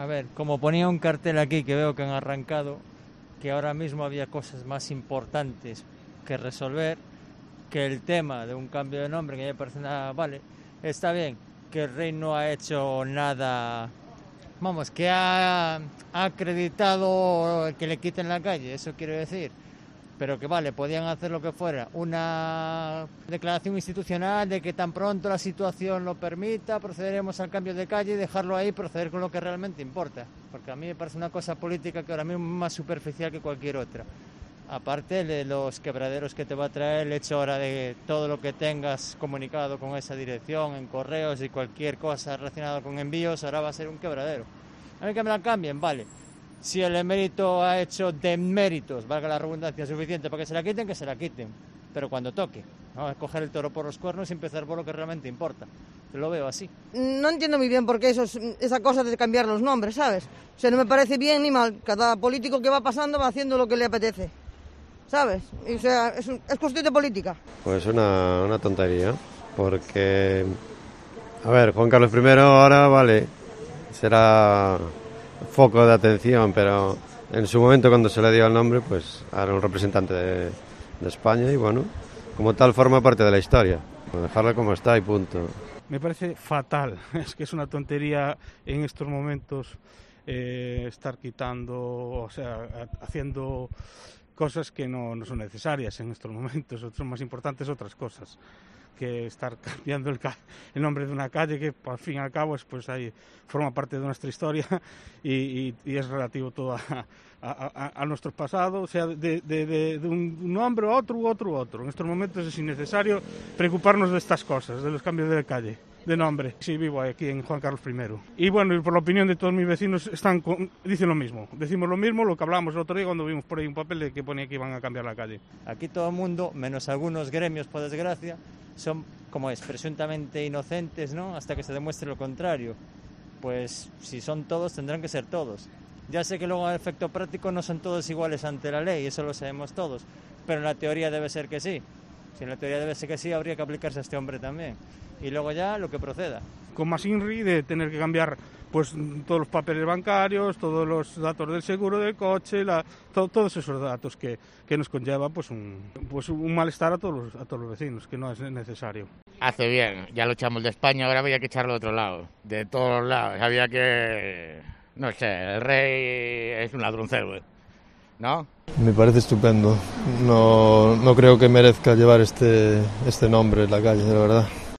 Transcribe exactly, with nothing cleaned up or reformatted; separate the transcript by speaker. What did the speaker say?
Speaker 1: A ver, como ponía un cartel aquí que veo que han arrancado, que ahora mismo había cosas más importantes que resolver que el tema de un cambio de nombre, que me parece nada, vale, está bien, que el rey no ha hecho nada, vamos, que ha, ha acreditado que le quiten la calle, eso quiero decir, pero que vale, podían hacer lo que fuera, una declaración institucional de que tan pronto la situación lo permita, procederemos al cambio de calle y dejarlo ahí, proceder con lo que realmente importa, porque a mí me parece una cosa política que ahora mismo es más superficial que cualquier otra. Aparte de los quebraderos que te va a traer el hecho ahora de todo lo que tengas comunicado con esa dirección en correos y cualquier cosa relacionada con envíos, ahora va a ser un quebradero. A mí que me la cambien, vale. Si el emérito ha hecho deméritos, valga la redundancia, suficiente para que se la quiten, que se la quiten. Pero cuando toque, vamos a coger el toro por los cuernos y empezar por lo que realmente importa. Yo lo veo así.
Speaker 2: No entiendo muy bien por qué eso es, esa cosa de cambiar los nombres, ¿sabes? O sea, no me parece bien ni mal. Cada político que va pasando va haciendo lo que le apetece, ¿sabes? O sea, es, un, es cuestión de política.
Speaker 3: Pues una, una tontería, porque, a ver, Juan Carlos primero ahora, vale, será foco de atención, pero en su momento cuando se le dio el nombre, pues era un representante de, de España y bueno, como tal forma parte de la historia. Dejarla como está y punto.
Speaker 4: Me parece fatal, es que es una tontería en estos momentos eh, estar quitando, o sea, haciendo cosas que no, no son necesarias en estos momentos, son más importantes otras cosas que estar cambiando el, ca- el nombre de una calle que al fin y al cabo es, pues ahí forma parte de nuestra historia y, y, y es relativo todo a, a, a, a nuestro pasado, o sea, de, de, de, de un nombre a otro u otro u otro. En estos momentos es innecesario preocuparnos de estas cosas, de los cambios de calle, de nombre. Sí, vivo aquí en Juan Carlos primero. Y bueno, y por la opinión de todos mis vecinos, están con, dicen lo mismo. Decimos lo mismo, lo que hablamos el otro día cuando vimos por ahí un papel de que ponía que iban a cambiar la calle.
Speaker 1: Aquí todo el mundo, menos algunos gremios, por desgracia, son, como es, presuntamente inocentes, ¿no? Hasta que se demuestre lo contrario. Pues si son todos, tendrán que ser todos. Ya sé que luego en efecto práctico no son todos iguales ante la ley, eso lo sabemos todos, pero en la teoría debe ser que sí. Si en la teoría debe ser que sí, habría que aplicarse a este hombre también. Y luego ya lo que proceda.
Speaker 4: Con más INRI de tener que cambiar pues todos los papeles bancarios, todos los datos del seguro del coche, la, to, todos esos datos que, que nos conlleva pues un, pues un malestar a todos, los, a todos los vecinos, que no es necesario.
Speaker 5: Hace bien, ya lo echamos de España, ahora había que echarlo de otro lado, de todos los lados. Había que, no sé, el rey es un ladroncero, ¿no?
Speaker 6: Me parece estupendo. No, no creo que merezca llevar este, este nombre en la calle, de verdad.